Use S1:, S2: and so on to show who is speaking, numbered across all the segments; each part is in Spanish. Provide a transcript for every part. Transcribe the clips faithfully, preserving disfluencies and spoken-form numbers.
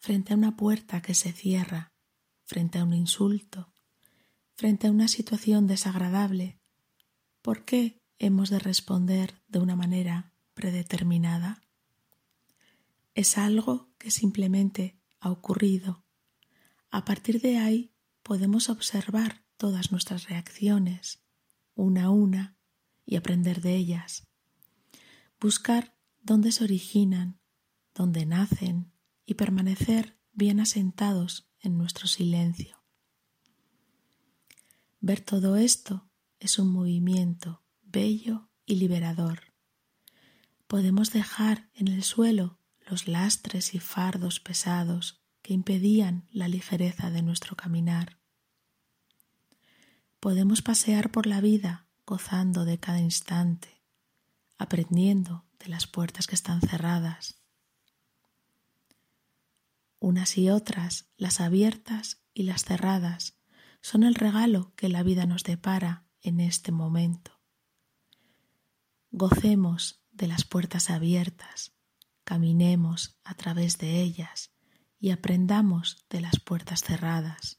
S1: frente a una puerta que se cierra, frente a un insulto, frente a una situación desagradable, ¿por qué hemos de responder de una manera predeterminada? Es algo que simplemente ha ocurrido. A partir de ahí podemos observar todas nuestras reacciones, una a una, y aprender de ellas. Buscar dónde se originan, dónde nacen y permanecer bien asentados en nuestro silencio. Ver todo esto es un movimiento bello y liberador. Podemos dejar en el suelo los lastres y fardos pesados que impedían la ligereza de nuestro caminar. Podemos pasear por la vida gozando de cada instante, aprendiendo de las puertas que están cerradas. Unas y otras, las abiertas y las cerradas, son el regalo que la vida nos depara en este momento. Gocemos de las puertas abiertas, caminemos a través de ellas y aprendamos de las puertas cerradas.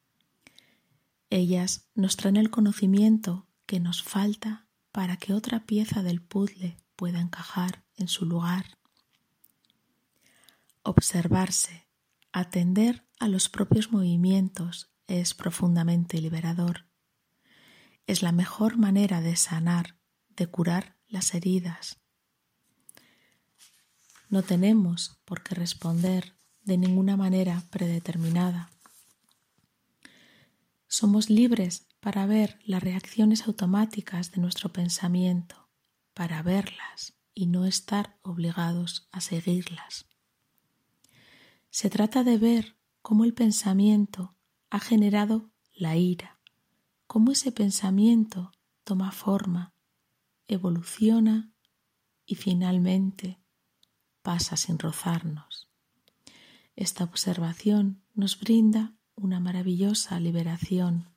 S1: Ellas nos traen el conocimiento que nos falta para que otra pieza del puzzle pueda encajar en su lugar. Observarse, atender a los propios movimientos es profundamente liberador. Es la mejor manera de sanar, de curar las heridas. No tenemos por qué responder de ninguna manera predeterminada. Somos libres para ver las reacciones automáticas de nuestro pensamiento, para verlas y no estar obligados a seguirlas. Se trata de ver cómo el pensamiento ha generado la ira, cómo ese pensamiento toma forma, evoluciona y finalmente pasa sin rozarnos. Esta observación nos brinda una maravillosa liberación.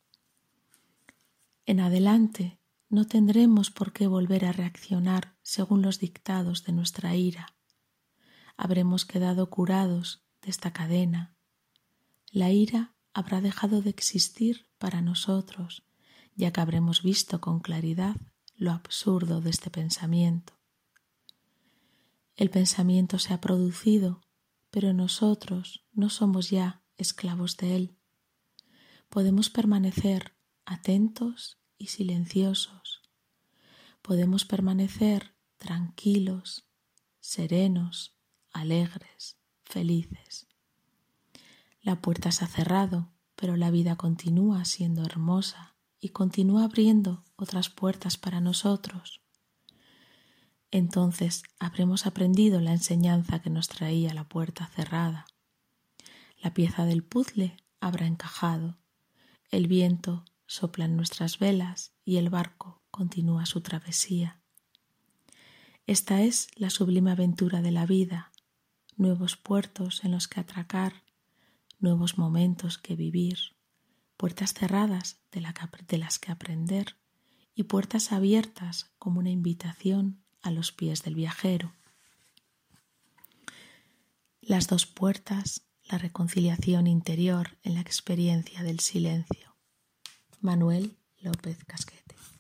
S1: En adelante no tendremos por qué volver a reaccionar según los dictados de nuestra ira. Habremos quedado curados de esta cadena. La ira habrá dejado de existir para nosotros, ya que habremos visto con claridad lo absurdo de este pensamiento. El pensamiento se ha producido, pero nosotros no somos ya esclavos de él. Podemos permanecer atentos y silenciosos. Podemos permanecer tranquilos, serenos, alegres, felices. La puerta se ha cerrado, pero la vida continúa siendo hermosa y continúa abriendo otras puertas para nosotros. Entonces habremos aprendido la enseñanza que nos traía la puerta cerrada. La pieza del puzzle habrá encajado, el viento sopla en nuestras velas y el barco continúa su travesía. Esta es la sublime aventura de la vida, nuevos puertos en los que atracar, nuevos momentos que vivir, puertas cerradas de, la que, de las que aprender y puertas abiertas como una invitación a los pies del viajero. Las dos puertas, la reconciliación interior en la experiencia del silencio. Manuel López Casquete.